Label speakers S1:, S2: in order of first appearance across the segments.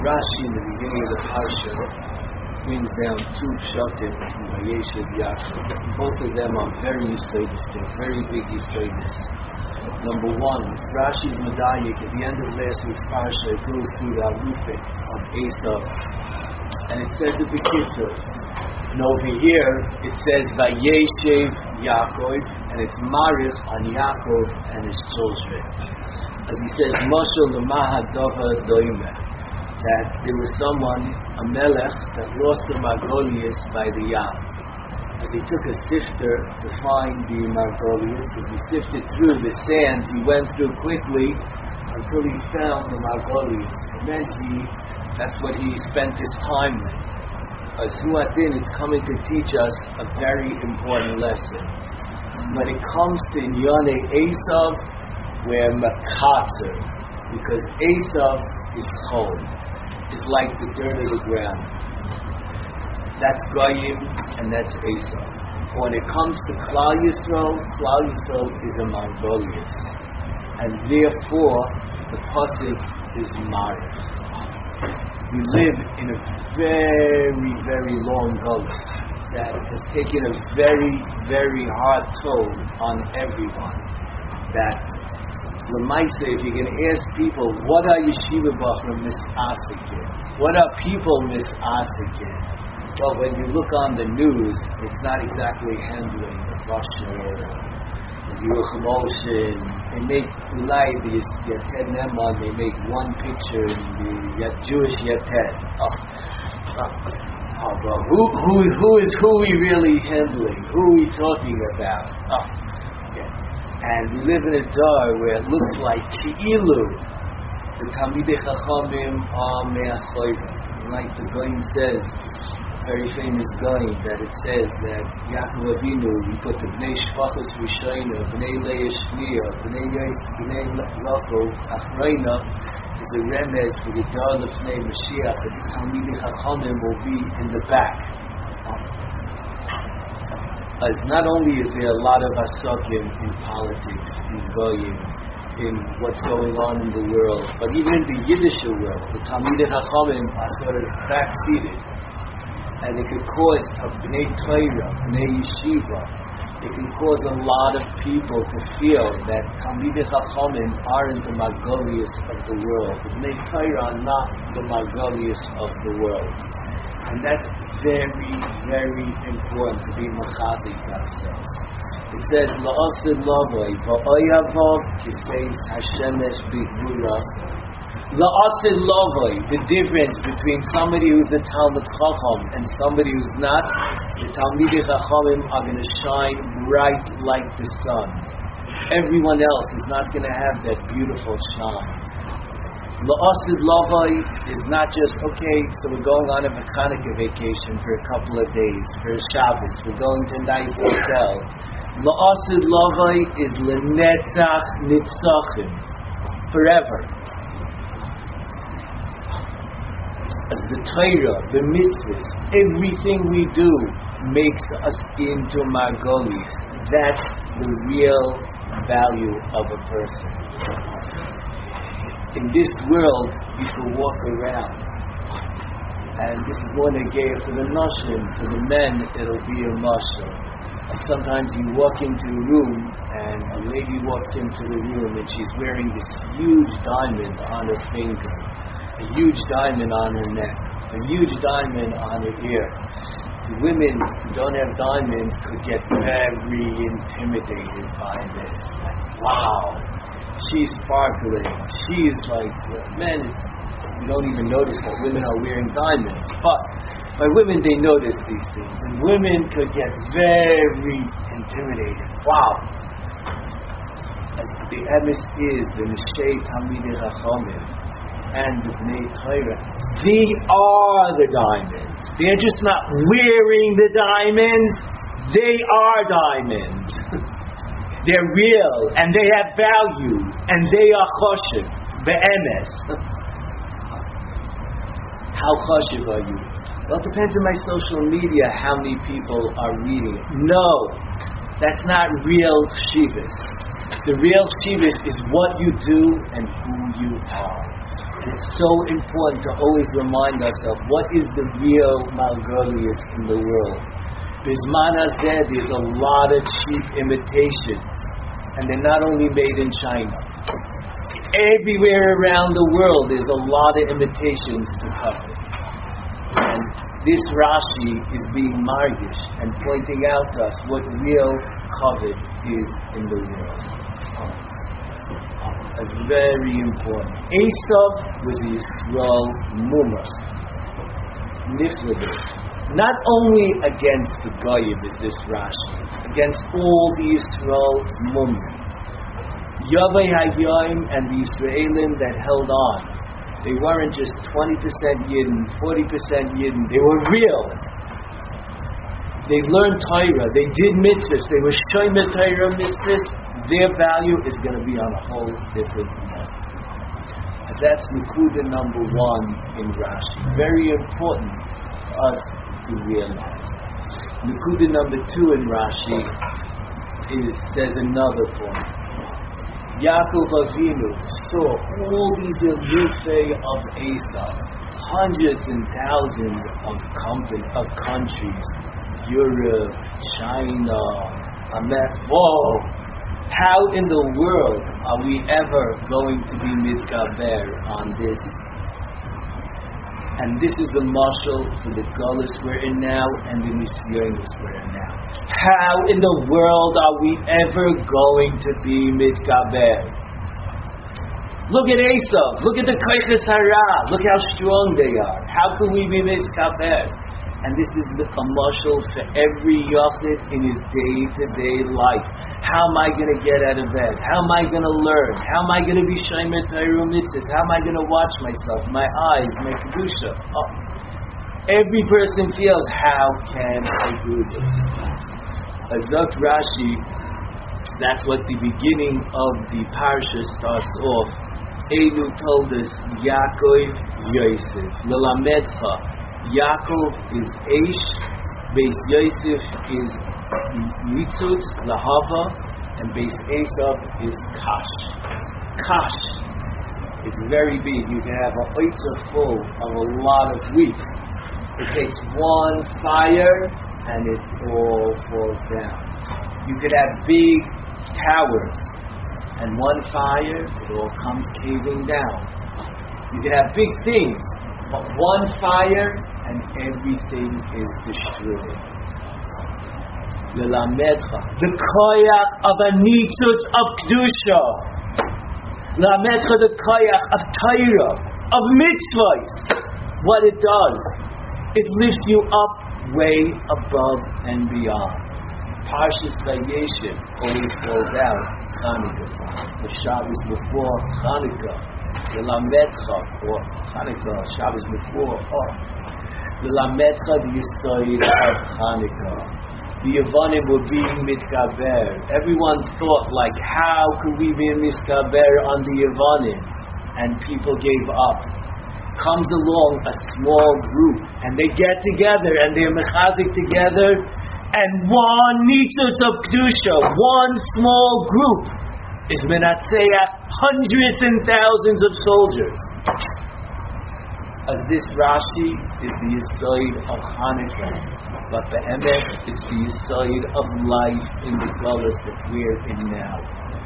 S1: Rashi in the beginning of the parsha brings down two pshatim in Vayeshev Yaakov. Both of them are very yesodis, they're very big yesodis. Number one, Rashi's medayik at the end of last week's parsha, it goes through the alufik of Esav, and it says the Bekitzur. And over here, it says Vayeshev Yaakov, and it's marich on Yaakov and his children. As he says, Moshe l'maha dova doimeh, that there was someone, a melech, that lost the Margolius by the Yam. As he took a sifter to find the Margolius, as he sifted through the sand, he went through quickly until he found the Margolius. And then that's what he spent his time with. As Huatin, it's coming to teach us a very important lesson. When it comes to Inyane Esav, we're makatzer, because Esav is chol. Is like the dirt of the ground. That's Goyim and that's Esav. When it comes to Klal Yisrael is a Margolius. And therefore, the pasuk is Marich. We live in a very, very long gulf that has taken a very, very hard toll on everyone. That L'maisa, if you're going to ask people, what are yeshiva bachrim misasikin? What are people misasikin? Well, when you look on the news, it's not exactly handling the Russia, the Yerucham Olshin. They make the Yated Neman, they make one picture in the Jewish Yated. But who are we really handling? Who are we talking about? And we live in a dar where it looks like Ki'ilu, the Talmidei Chachamim are me'achoyim. Like the Goyim says, very famous Goyim, that it says that Yaakov Avinu, we put the Bnei Shvachos Rishayna, Bnei Leah Shniya, Bnei Yos, Bnei Rachel Achreina, is a remez for the dar Lefnei Mashiach, that the Talmidei Chachamim will be in the back. As not only is there a lot of asakim in politics, in goyim, in what's going on in the world, but even in the Yiddish world, the Talmidei Chachamim are sort of back-seated. And it could cause Bnei Torah, Bnei Yeshiva, it can cause a lot of people to feel that Talmidei Chachamim aren't the Margolius of the world. The Bnei Torah are not the Margolius of the world. And that's very, very important to be machazik ourselves. It says, La'asid lavoi, va'oyavav, kiseis hashemesh b'gvurasa. La'asid lavoi, the difference between somebody who's the Talmid Chacham and somebody who's not, the Talmidei Chachamim are going to shine bright like the sun. Everyone else is not going to have that beautiful shine. La'asid lavoi is not just, okay, so we're going on a Hanukkah vacation for a couple of days, for a Shabbos, we're going to a nice hotel. La'asid lavoi is lenetzach nitzachim, forever. As the Torah, the mitzvahs, everything we do makes us into Margolius. That's the real value of a person. In this world, you can walk around, and this is one they gave for the nashim. For the men, it'll be a mashal. And sometimes you walk into a room, and a lady walks into the room, and she's wearing this huge diamond on her finger, a huge diamond on her neck, a huge diamond on her ear. The women who don't have diamonds could get very intimidated by this. Like, wow! She's sparkling. She's like, men, we don't even notice that women are wearing diamonds. But by women, they notice these things. And women could get very intimidated. Wow. As the emes is, the Neshei Talmidei Chachamim and the Bnei Torah, they are the diamonds. They're just not wearing the diamonds. They are diamonds. They're real, and they have value, and they are choshev, be'emes. How choshev are you? Well, it depends on my social media how many people are reading it. No, that's not real shivas. The real shivas is what you do and who you are. It's so important to always remind ourselves what is the real Margolius in the world. Bisman Hazeh, there's a lot of cheap imitations, and they're not only made in China. Everywhere around the world, there's a lot of imitations to cover. And this Rashi is being margish and pointing out to us what real covet is in the world. That's very important. Esav was the Yisrael Mumah, Nifladah. Not only against the Goyim is this Rashi, against all the Yisrael Mumah. Yavai Hayyim and the Israelim that held on. They weren't just 20% Yidden, 40% Yidden. They were real. They learned Torah. They did mitzvahs. They were shomer Torah mitzvahs. Their value is going to be on a whole different level. As that's Nekuda number 1 in Rashi. Very important for us to realize. Nekuda number 2 in Rashi says another point. Yaakov Avinu saw all these elufei of Esav, hundreds and thousands of countries, Europe, China, America. Whoa! How in the world are we ever going to be mitgaber on this? And this is the mashal for the Golus we're in now and the Nisyonis we're in now. How in the world are we ever going to be mitgaber? Look at Esav. Look at the Koiches Hara. Look how strong they are. How can we be mitgaber? And this is the mashal for every yachid in his day-to-day life. How am I going to get out of bed? How am I going to learn? How am I going to be shomer Torah mitzvahs? How am I going to watch myself, my eyes, my kedusha? Oh. Every person feels, how can I do this? Azot Rashi, that's what the beginning of the parsha starts off. Elu told us, Yaakov Yosef, Lelamedcha. Yaakov is Eish, Beis Yosef is Nitzutz, Lahava, and Beis Esav is Kash. Kash. It's very big. You can have a oitza full of a lot of wheat. It takes one fire and it all falls down. You could have big towers and one fire, it all comes caving down. You could have big things, but one fire and everything is destroyed. Lelamedcha, the koyach of a nitzutz of kedusha. Lelamedcha, the koyach of Torah, of mitzvahs. What it does, it lifts you up way above and beyond. Parshas Vayeshev always calls out Chanukah. The Shabbos before Chanukah, Lelamedcha, or Chanukah, Shabbos before, or Lelamedcha, the Yisod of Chanukah. The Yevanim were being mitgaber. Everyone thought, like, how could we be mitgaber on the Yevanim? And people gave up. Comes along a small group, and they get together, and they're mechazik together, and one nitzutz of kedusha, one small group, is menatzeach hundreds and thousands of soldiers. As this Rashi is the Yisod of Hanukkah. But the Emet, it's the Yisod of life in the Golus that we're in now.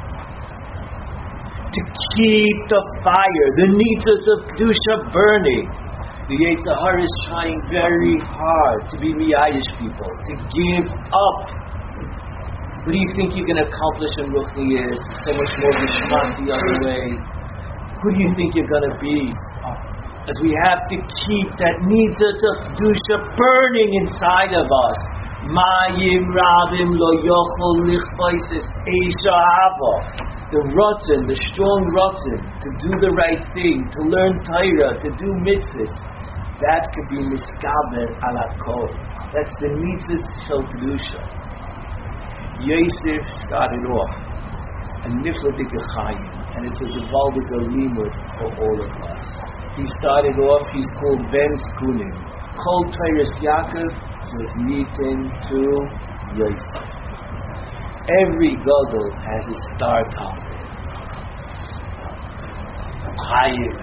S1: To keep the fire, the nitzutz of Kedusha burning. The Yetzer Hara is trying very hard to be miyayish people, to give up. What do you think you can accomplish in Ruchnius? So much more Geshmak the other way. Who do you think you're going to be? As we have to keep that nitzutz of Kedusha burning inside of us. Mayim rabim lo yochol lichfaisis eisha hava. The rotzen, the strong rotzen, to do the right thing, to learn Torah, to do mitzvahs, that could be miskaber ala kol. That's the nitzutz shel Kedusha. Yosef started off a nifladik chayim, and it's a gevaldik limud for all of us. He started off, he's called Ben Skunim. Kol Torah Yaakov was meeting to Yosef. Every gadol has a start topic. Chayim,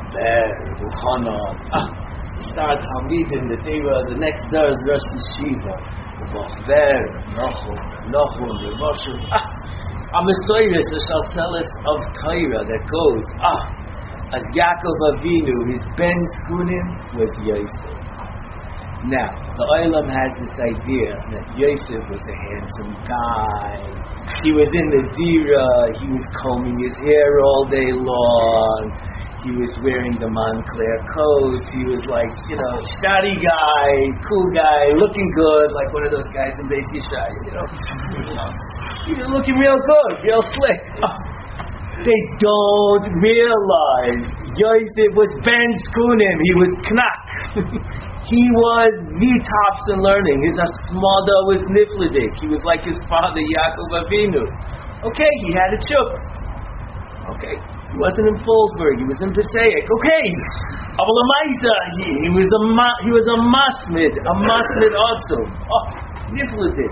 S1: Ber, Uchanan. Start Talmidim that they were the next day is Rosh Yeshiva. Ber, Nachum, Moshe. Amisoyres shall tell us of Torah that goes, as Yaakov Avinu, his Ben Skunim was Yosef. Now, the Olam has this idea that Yosef was a handsome guy. He was in the Dira, he was combing his hair all day long, he was wearing the Montclair coat, he was like, shoddy guy, cool guy, looking good, like one of those guys in Beis Yishai, He was looking real good, real slick. They don't realize Yosef was Ben Skunim, he was Knak. He was the tops in learning. His Asmada was Niflidik. He was like his father Yaakov Avinu. Okay, he had a chuk. Okay, he wasn't in Fallsburg, he was in Passaic. Okay, Avalamaisa, he was a Masmid also. Niflidik.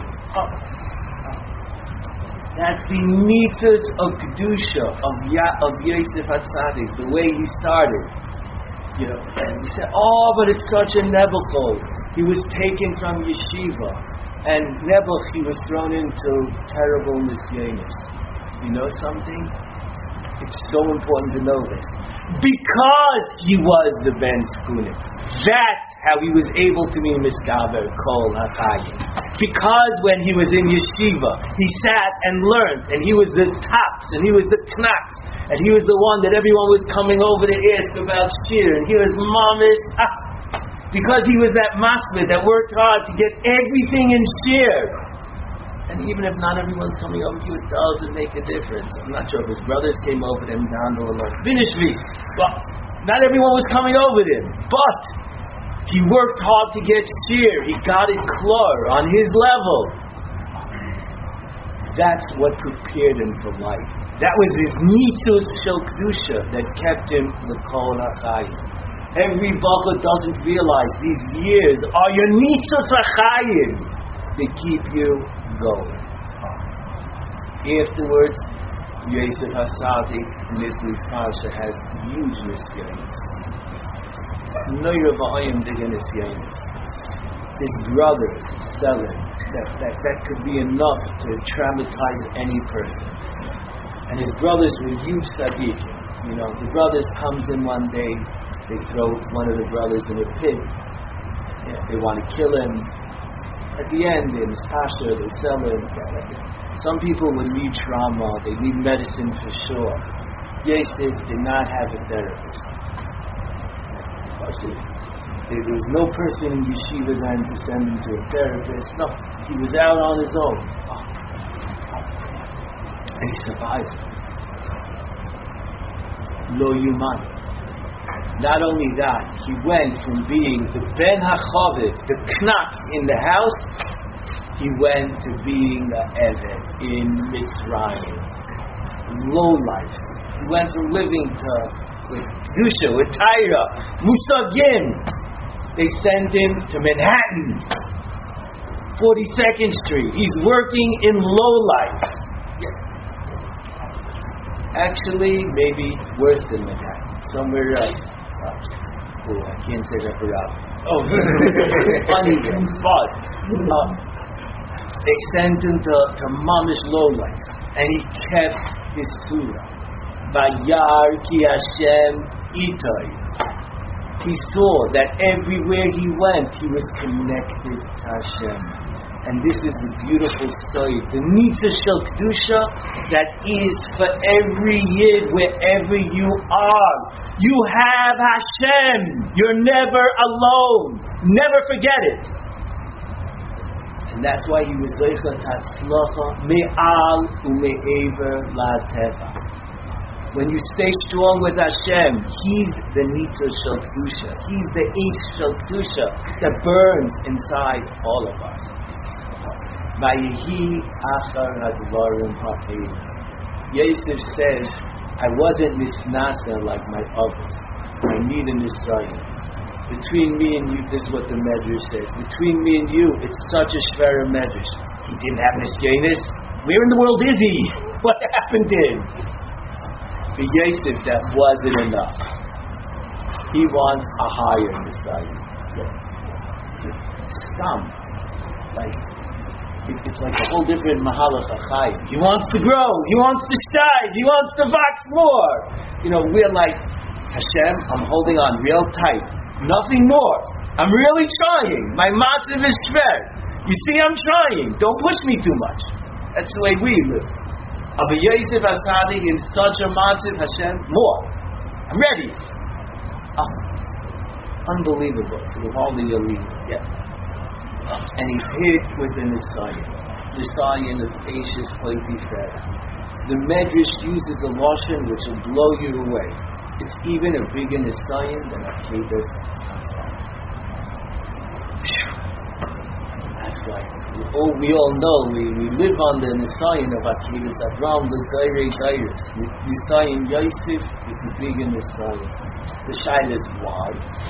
S1: That's the mitzvahs of Kedusha, of Yosef HaTzadik, the way he started. And we said, but it's such a Nebuchad. He was taken from yeshiva, and Nebuch, he was thrown into terrible nisyonis. You know something? It's so important to know this. Because he was the Ben Skunim. That's how he was able to be Miskaber Kol HaChayim. Because when he was in yeshiva, he sat and learned, and he was the tops, and he was the knacks, and he was the one that everyone was coming over to ask about shir, and he was mamish. Because he was that masmid that worked hard to get everything in shir. And even if not everyone's coming over to you, it doesn't make a difference. I'm not sure if his brothers came over to him down to Allah. Finish me. Well, not everyone was coming over to him, but he worked hard to get shir. He got it klar on his level. That's what prepared him for life. That was his mitzvah shel kedusha that kept him the kol hachayim. Every bacha doesn't realize these years are your mitzvah hachayim. They keep you going. Afterwards, Yosef HaTzadik in this week's parsha has huge nisyonos. His brothers sell him. That could be enough to traumatize any person. And his brothers were huge tzaddikim. The brothers comes in one day, they throw one of the brothers in a pit. They want to kill him. At the end, in his pasha, they sell him. Some people would need trauma, they need medicine for sure. Yosef did not have a therapist. There was no person in yeshiva then to send him to a therapist. No, he was out on his own. And he survived. Lo Yuman. Not only that, he went from being the Ben HaChaviv, the Knak in the house, he went to being the Eved in Mitzrayim. Low life. He went from living with Kedusha, with Tyra, Musagim. They sent him to Manhattan, 42nd Street. He's working in low life. Actually, maybe worse than Manhattan. Somewhere else. I can't say that for Rob. Funny, but they sent him to Mamish lowlights, and he kept his Torah. Vayar ki Hashem itay. He saw that everywhere he went, he was connected to Hashem. And this is the beautiful side, the mitzvah shel kedusha that is for every yid wherever you are. You have Hashem. You're never alone. Never forget it. And that's why he was zeicha tatzlacha me'al u'me'ever la'teva. When you stay strong with Hashem, He's the mitzvah shel kedusha. He's the eish shel kedusha that burns inside all of us. Vayehi achar hadvarim ha'ein. Yosef says, I wasn't nisnasa like my others. I need a nisayim. Between me and you, this is what the Medrash says. Between me and you, it's such a shvera Medrash. He didn't have nisyanis. Where in the world is he? What happened to him? For Yosef, that wasn't enough. He wants a higher Messiah. Stam. Like, it's like a whole different Mahalach HaChaim. He wants to grow. He wants to shine. He wants to wax more. We're like, Hashem, I'm holding on real tight. Nothing more. I'm really trying. My matziv is shver. You see, I'm trying. Don't push me too much. That's the way we live. Abba Yosef HaSadik in such a matziv, Hashem, more. I'm ready. Unbelievable. So the holy Yalid. Yeah. And he's hit with the Nisayan of Ashes Poitifera. The Medrash uses a lashon which will blow you away. It's even a bigger Nisayan than Akedas. That's like, we all know, we live on the Nisayan of Akedas Avram, the Gairei Gairis. Nisayan Yosef is the bigger Nisayan. The Shaila is why?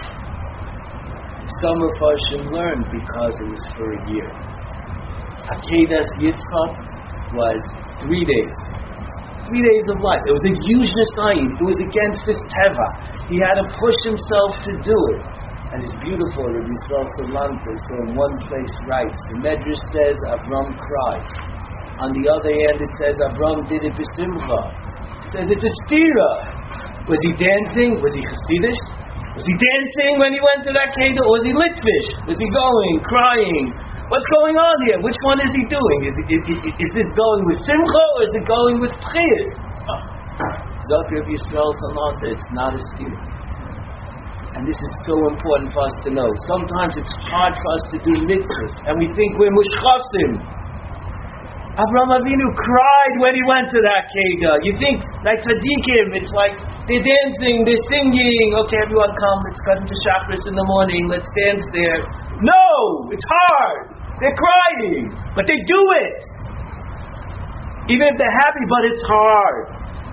S1: Some of us should learn because it was for a year. Akedas Yitzchak was 3 days. 3 days of life. It was a huge Nisayan. It was against his teva. He had to push himself to do it. And it's beautiful. Rabbi Yisrael Salanta, so in one place writes, the Medrash says Avram cried. On the other hand, it says Avram did it b'simcha. It says it's a stira. Was he dancing? Was he chassidish? Was he dancing when he went to that Kedah? Or was he litvish? Was he going, crying? What's going on here? Which one is he doing? Is this going with simcha or is it going with pchiyas? Zakir of Yisrael Salanta, it's not a stira. And this is so important for us to know. Sometimes it's hard for us to do mitzvahs, and we think we're mushchasim. Avraham Avinu cried when he went to that Kedah. You think, like tzaddikim, it's like they're dancing, they're singing. Okay, everyone come, let's cut into chakras in the morning, let's dance there. No! It's hard! They're crying! But they do it! Even if they're happy, but it's hard.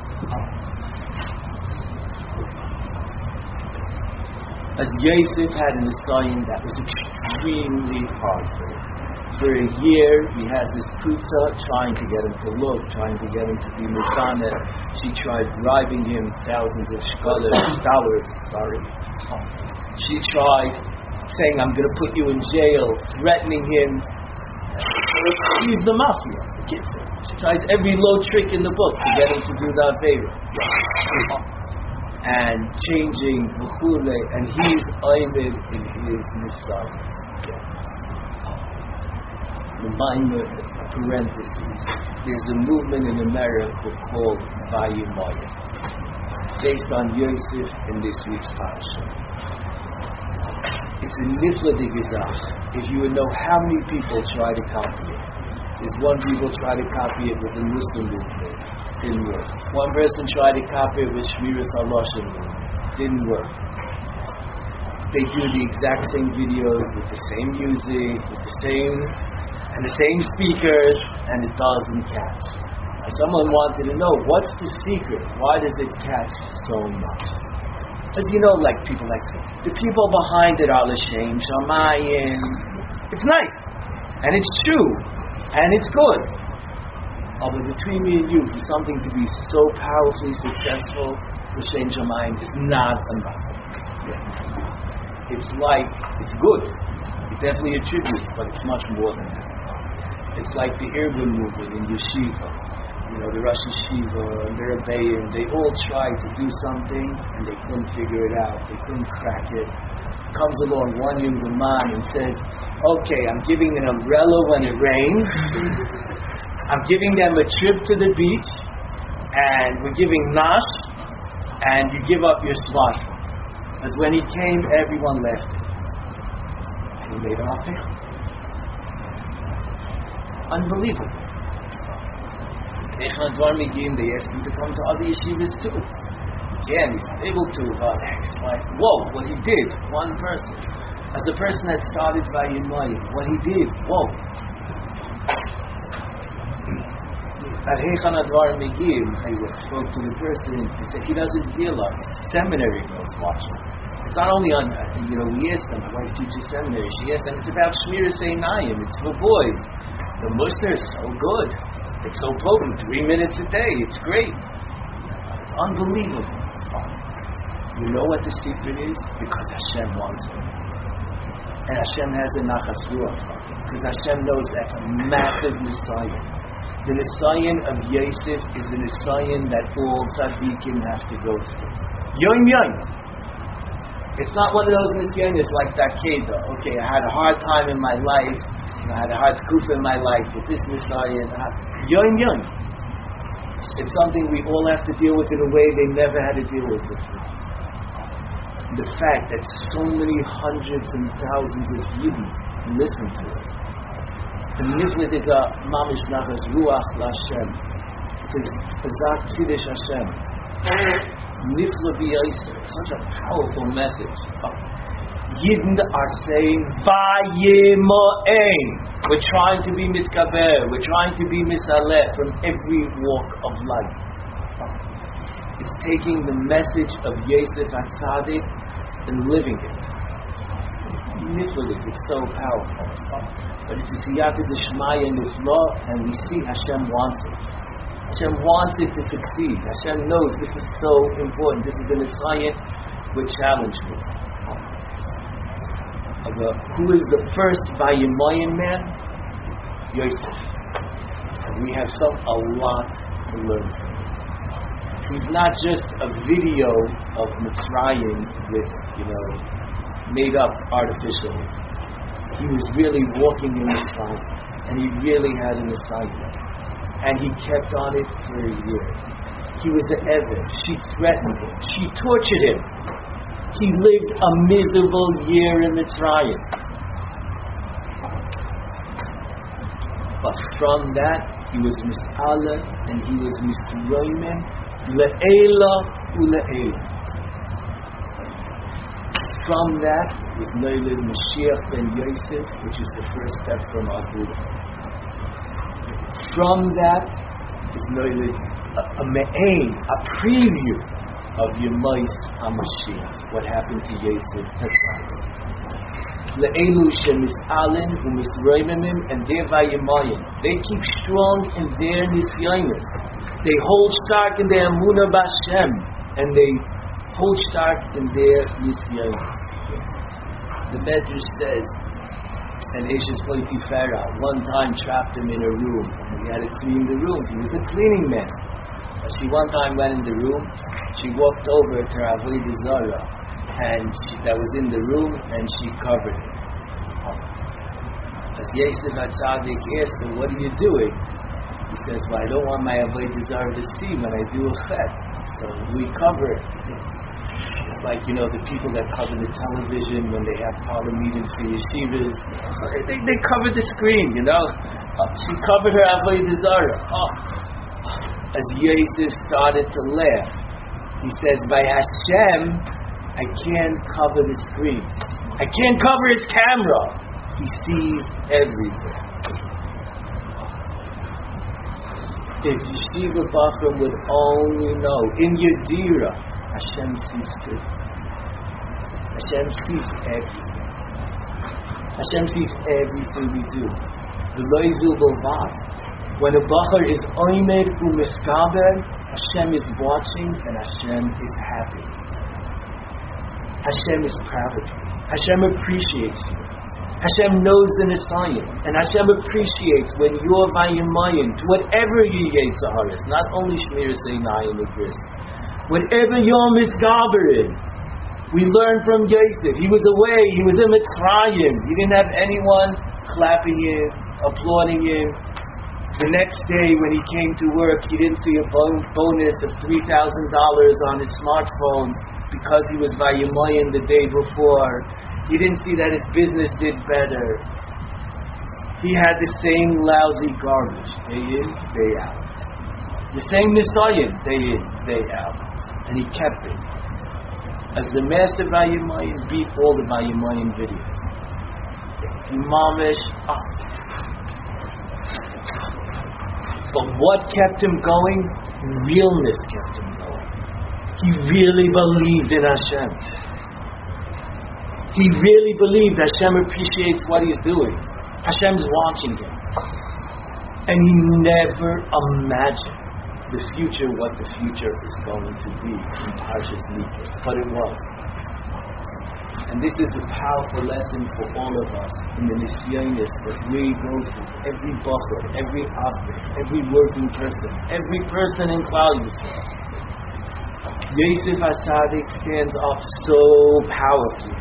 S1: As Yosef had in his time, that was extremely hard for him. For a year, he has this putza trying to get him to look, trying to get him to be Mizaneh. She tried bribing him thousands of dollars. She tried saying, I'm going to put you in jail, threatening him. He's the mafia, the kid said. She tries every low trick in the book to get him to do that favor. And changing V'chule, and he's Aymed in his Nisai. The minor parentheses. There's a movement in America called Vayimaya, based on Yosef in this week's parasha. It's a nifla de gezach. If you would know how many people try to copy it. There's one people try to copy it with the Muslim movement. Didn't work. One person tried to copy it with Shmiras HaLashon. Didn't work. They do the exact same videos with the same music, with the same speakers, and it doesn't catch. Someone wanted to know, what's the secret? Why does it catch so much? As you know, like people like say, the people behind it are l'shem shamayim. It's nice, and it's true, and it's good. But between me and you, for something to be so powerfully successful, l'shem shamayim is not enough. Yeah. It's like, it's good. It definitely attributes, but it's much more than that. It's like the Irgun movement in Yeshiva. You know, the Rosh Yeshiva and the Rebbeim, they all tried to do something and they couldn't figure it out. They couldn't crack it. Comes along one young man and says, okay, I'm giving an umbrella when it rains. I'm giving them a trip to the beach, and we're giving nash, and you give up your smartphone. Because when he came, everyone left him. And he made an affair. Unbelievable. They asked him to come to other yeshivas too. Again, he's not able to, but it's like, whoa, what he did, one person. As a person that started by Yimayim, what he did, whoa. At Heichan Advar Megim, I spoke to the person, he said he doesn't realize seminary girls watching. It's not only on, we asked them, my wife teaches seminary, she asked them, it's about Shmiras Einayim, it's for boys. The Musar is so good. It's so potent. 3 minutes a day. It's great. It's unbelievable. You know what the secret is? Because Hashem wants it. And Hashem has a nachas ruach. Because Hashem knows that's a massive Nisayan. The Nisayan of Yosef is the Nisayan that all tzaddikim have to go through. Yom Yom. It's not one of those Nisayanis like Takeda. Okay, I had a hard time in my life. I had a hard kufa in my life with this Nisayan. Yom Yom. It's something we all have to deal with in a way they never had to deal with before. The fact that so many hundreds and thousands of Yidden listen to it. The Niflediga Mamish Nachas Ruach LaShem. It says, Azak Tfidish Hashem. Nifla B'Yosef. Such a powerful message. Yidden are saying, Vayemo'ein. We're trying to be mitkaber. We're trying to be misaleh from every walk of life. It's taking the message of Yosef HaTzadik and living it. Niflik, it's so powerful. But it is Siyata D'Shmaya Nifla, and we see Hashem wants it. Hashem wants it to succeed. Hashem knows this is so important. This is the Messiah we're challenged with. Who is the first Vayemoyin man? Yosef. And we have a lot to learn from him. He's not just a video of Mitzrayim with, made up artificially. He was really walking in Mitzrayim. And he really had an assignment. And he kept on it for a year. He was an Eved. She threatened him. She tortured him. He lived a miserable year in Mitzrayim. But from that, he was mis'ala and he was mis'roimen le'ela u'le'ela. From that was Noilid Mashiach ben Yosef, which is the first step from Agula. From that is Noilid a me'ain, a preview of Yemais HaMashiach, what happened to Yosef HaTzadik. Le'elu shemis'alin u'misroimimim, and their vayemayim. They keep strong in their nisyanis. They hold stark in their emunah b'Hashem, and they hold stark in their nisyanis. The Medrash says, and Eshes Potifera one time trapped him in a room, and he had to clean the room. He was a cleaning man. She one time went in the room. She walked over to her Avodah Zarah, and that was in the room, and she covered it. As Yosef HaTzadik asked her, "What are you doing?" He says, "Well, I don't want my Avodah Zarah to see when I do a chet, so we cover it." It's like, the people that cover the television when they have parlor meetings for yeshivas. So they covered the screen, She covered her Avodah Zarah. As Yosef started to laugh, he says, "By Hashem, I can't cover the screen. I can't cover his camera. He sees everything." If Yeshiva Bachram would only know, in Yedira, Hashem sees too. Hashem sees everything. Hashem sees everything we do. The Loizul Bolvad. When a Bachar is oimed u'miskaber, Hashem is watching and Hashem is happy. Hashem is proud of you. Hashem appreciates you. Hashem knows the Nisayim. And Hashem appreciates when you're vayemayim to whatever you yetzaharis, not only Shmir Seinayim and Bris. Whatever you're misgaber in. We learn from Yosef. He was away. He was in Mitzrayim. He didn't have anyone clapping him, applauding him. The next day when he came to work, he didn't see a bonus of $3,000 on his smartphone because he was vayemayim the day before. He didn't see that his business did better. He had the same lousy garbage, day in, day out. The same nisayim, day in, day out. And he kept it. As the master vayemayim beat all the vayemayim videos. He mamish up. But what kept him going? Realness kept him going. He really believed in Hashem. He really believed Hashem appreciates what he's doing. Hashem's watching him. And he never imagined the future what the future is going to be in Parshas Mikra, but it was. And this is a powerful lesson for all of us in the Nisyonis that we go through. Every Bachar, every Avrik, every working person, every person in Klal Yisrael. Yosef HaTzadik stands up so powerfully.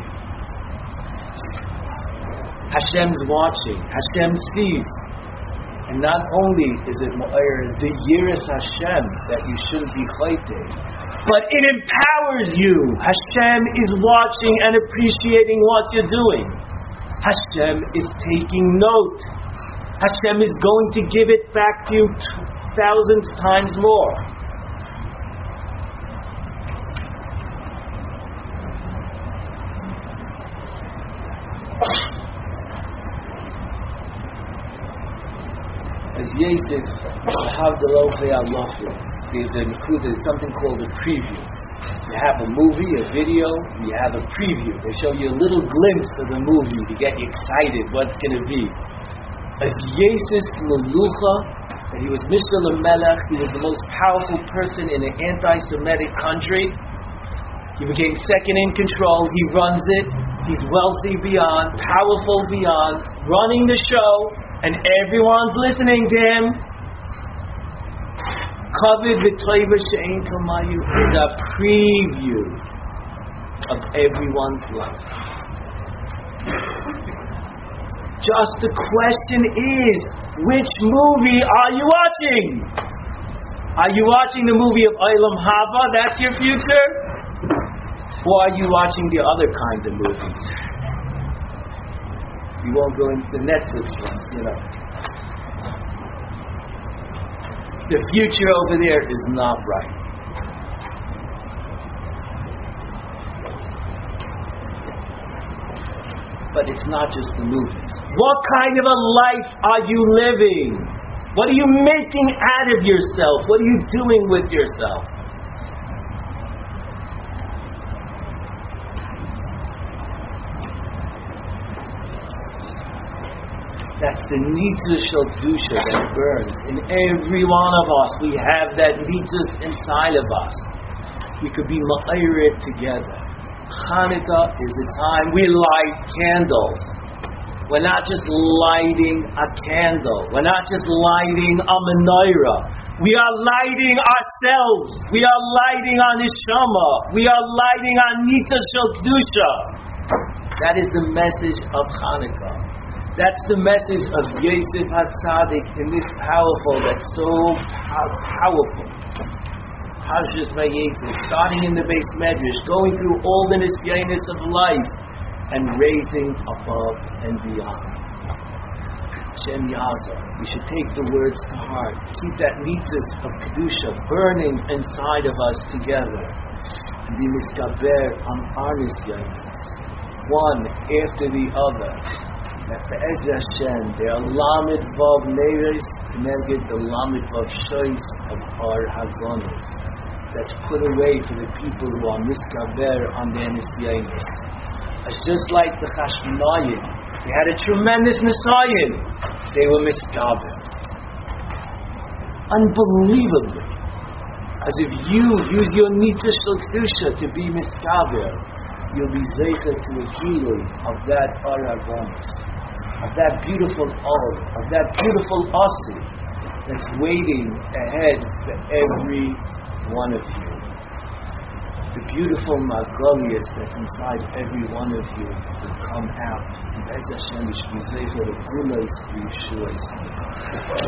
S1: Hashem's watching. Hashem sees. And not only is it the Yiras Hashem that you shouldn't be chaytei, but it empowers you. Hashem is watching and appreciating what you're doing. Hashem is taking note. Hashem is going to give it back to you 1,000 times more. As Yosef, there's something called a preview. You have a movie, a video, you have a preview. They show you a little glimpse of the movie to get you excited what's going to be. As Yosef Melucha, that he was Mishra L'Melech, he was the most powerful person in an anti-Semitic country. He became second in control, he runs it, he's wealthy beyond, powerful beyond, running the show, and everyone's listening to him. Covered with Toiva She'ein Kamayu is a preview of everyone's life. Just the question is, which movie are you watching? Are you watching the movie of Olam Haba? That's your future? Or are you watching the other kind of movies? You won't go into the Netflix ones, you know. The future over there is not right. But it's not just the movies. What kind of a life are you living? What are you making out of yourself? What are you doing with yourself? That's the Nitzah Shel Kedusha that burns. In every one of us, we have that Nitzah inside of us. We could be ma'ayirid together. Hanukkah is a time we light candles. We're not just lighting a candle. We're not just lighting a menorah. We are lighting ourselves. We are lighting our neshama. We are lighting our Nitzah Shel Kedusha. That is the message of Hanukkah. That's the message of Yosef HaTzadik in this that's so powerful. Parshas Vayetze, starting in the Beis Medrash, going through all the nisyonos of life, and raising above and beyond. Shem Yaza, we should take the words to heart. Keep that nitzah of Kedusha burning inside of us together, and be miskaber on our nisyonos, one after the other. That Be'ez Hashem, they are Lamed Vav Neiros, connected the Lamed Vav Shois of our Havonos. That's put away for the people who are miskaber on their nisyonos. It's just like the Chashmonaim. They had a tremendous nisayon. They were miskaber. Unbelievably. As if you use your Nitzah Shel Kedusha to be miskaber, you'll be zeicha to a healing of that Havonos. Of that beautiful Or, of that beautiful Asi that's waiting ahead for every one of you. The beautiful Margolius that's inside every one of you will come out. And Be'ez Hashem,